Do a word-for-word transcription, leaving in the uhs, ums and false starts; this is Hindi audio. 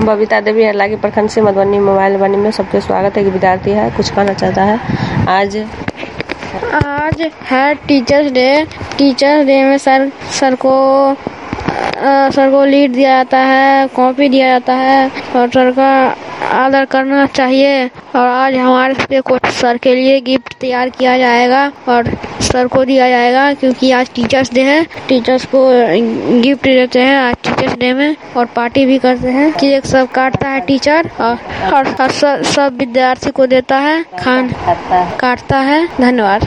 बबीता देवी हरलाखी प्रखंड से मधुबनी मोबाइल वाणी में सबके स्वागत है। कि विद्यार्थी है कुछ कहना चाहता है। आज आज है टीचर्स डे। टीचर्स डे में सर सर को आ, सर को लीड दिया जाता है, कॉपी दिया जाता है और सर का आदर करना चाहिए। और आज हमारे से कुछ सर के लिए गिफ्ट तैयार किया जाएगा और सर को दिया जाएगा, क्योंकि आज टीचर्स डे है। टीचर्स को गिफ्ट देते हैं आज टीचर्स डे में और पार्टी भी करते हैं। केक सब काटता है टीचर और, और सब विद्यार्थी को देता है, खान काटता है। धन्यवाद।